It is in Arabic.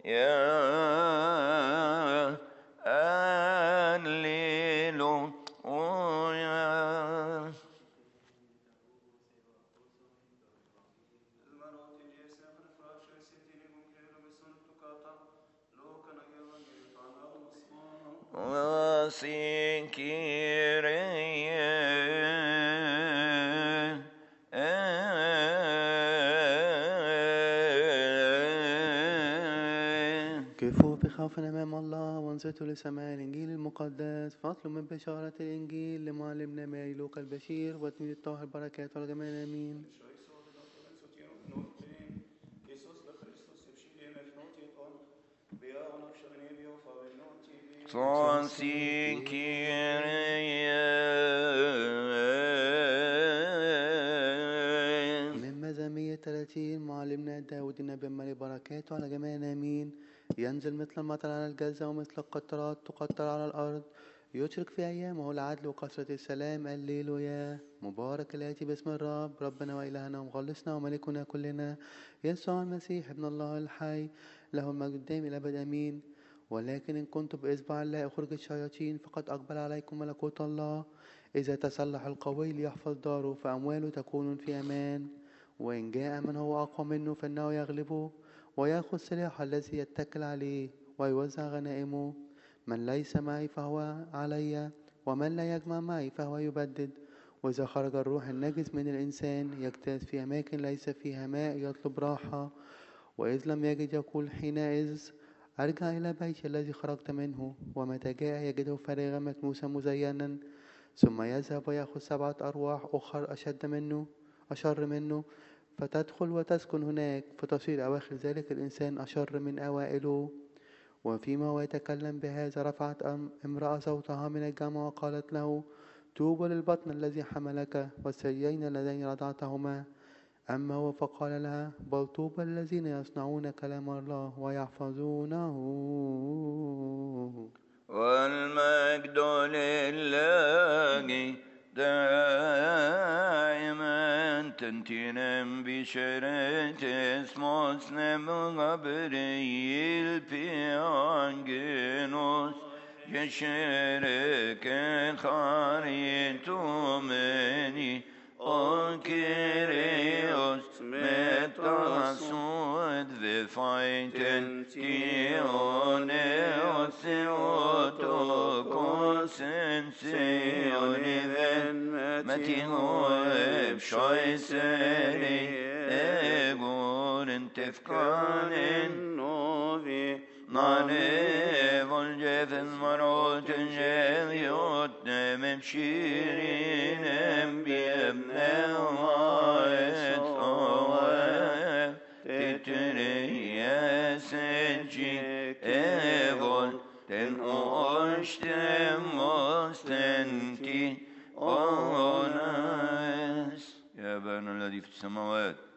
يا هللويا. كفوا بخوف أمام الله وانصتوا لسماع الإنجيل المقدس. فصل من بشارة الإنجيل لمعلمنا ماري لوقا البشير وتلميذ الطاهر البركات والجمال آمين. من مزامير 30 معلمنا داود النبي ماري بركاته على جميع آمين. ينزل مثل المطر على الجزة ومثل القطرات تقطر على الأرض. يشرق في أيامه العدل وكثرة السلام. الليلويا. مبارك الآتي باسم الرب ربنا وإلهنا ومخلصنا وملكنا كلنا يسوع المسيح ابن الله الحي، له المجد الدائم إلى أبد آمين. ولكن إن كنتم بإصبع الله أخرج الشياطين فقد أقبل عليكم ملكوت الله. إذا تسلح القوي ليحفظ داره فأمواله تكون في أمان. وإن جاء من هو أقوى منه فإنه يغلبه ويأخذ سلاح الذي يتكل عليه ويوزع غنائمه. من ليس معي فهو علي، ومن لا يجمع معي فهو يبدد. وإذا خرج الروح النجس من الإنسان يجتاز في أماكن ليس فيها ماء يطلب راحة، وإذ لم يجد يقول حينئذ أرجع إلى بيتي الذي خرجت منه. ومتى جاء يجده فارغا مكنوسا مزينا، ثم يذهب ويأخذ 7 أرواح أخر أشر منه فتدخل وتسكن هناك، فتصير أواخر ذلك الإنسان أشر من أوائله. وفيما هو يتكلم بهذا رفعت امرأة صوتها من الجمع وقالت له: طوبى للبطن الذي حملك والثديين اللذين رضعتهما. أما هو فقال لها: بل طوبى الذين يصنعون كلام الله ويحفظونه. والمجد لله دائما تنتنم بشرة اسموس نم غبريل بيانجنوس يشرك خاريتو مني O Kyrios metasud vifajten tioneos eotokos ensioniven metihoeb shoiseri egoren tefkanen novi nane voljefen maroten jeliot nemem shirinem biemnem aet oe tetreyeseci evol ten oştem ostenti onas. يا أبانا الذي في السماوات